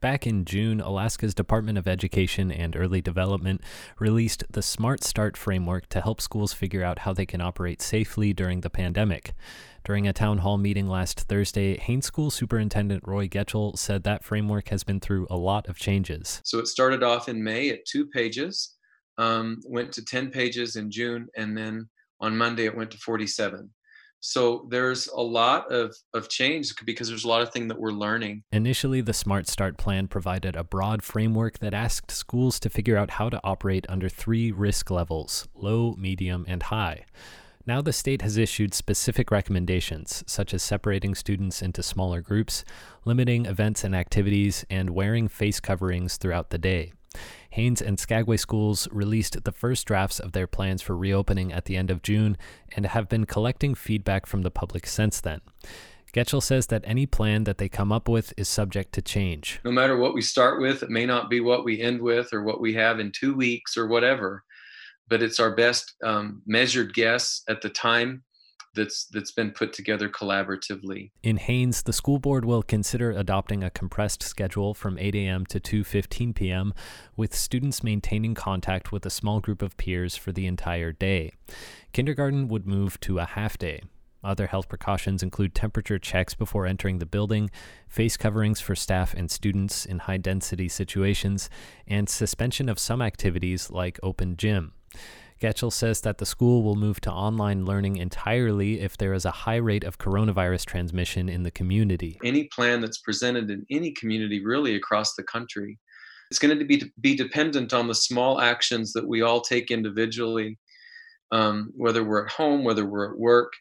Back in June, Alaska's Department of Education and Early Development released the Smart Start framework to help schools figure out how they can operate safely during the pandemic. During a town hall meeting last Thursday, Haines School Superintendent Roy Getchell said that framework has been through a lot of changes. So it started off in May at 2 pages, went to 10 pages in June, and then on Monday it went to 47. So there's a lot of change because there's a lot of things that we're learning. Initially, the Smart Start plan provided a broad framework that asked schools to figure out how to operate under 3 risk levels: low, medium, and high. Now the state has issued specific recommendations, such as separating students into smaller groups, limiting events and activities, and wearing face coverings throughout the day. Haines and Skagway schools released the first drafts of their plans for reopening at the end of June and have been collecting feedback from the public since then. Getchell says that any plan that they come up with is subject to change. No matter what we start with, it may not be what we end with or what we have in 2 weeks or whatever, but it's our best measured guess at the time that's been put together collaboratively. In Haines, the school board will consider adopting a compressed schedule from 8 a.m. to 2:15 p.m., with students maintaining contact with a small group of peers for the entire day. Kindergarten would move to a half-day. Other health precautions include temperature checks before entering the building, face coverings for staff and students in high-density situations, and suspension of some activities like open gym. Getchell says that the school will move to online learning entirely if there is a high rate of coronavirus transmission in the community. Any plan that's presented in any community really across the country, it's going to be dependent on the small actions that we all take individually, whether we're at home, whether we're at work.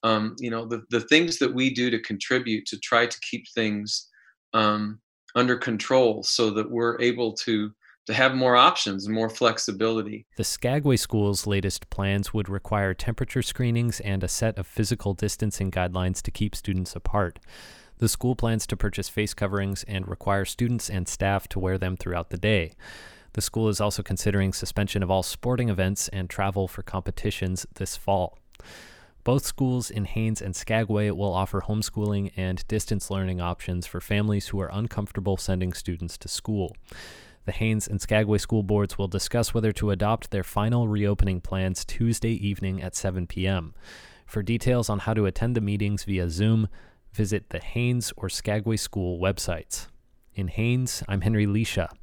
The things that we do to contribute to try to keep things under control so that we're able to have more options and more flexibility. The Skagway School's latest plans would require temperature screenings and a set of physical distancing guidelines to keep students apart. The school plans to purchase face coverings and require students and staff to wear them throughout the day. The school is also considering suspension of all sporting events and travel for competitions this fall. Both schools in Haines and Skagway will offer homeschooling and distance learning options for families who are uncomfortable sending students to school. The Haines and Skagway school boards will discuss whether to adopt their final reopening plans Tuesday evening at 7 p.m. For details on how to attend the meetings via Zoom, visit the Haines or Skagway school websites. In Haines, I'm Henry Leisha.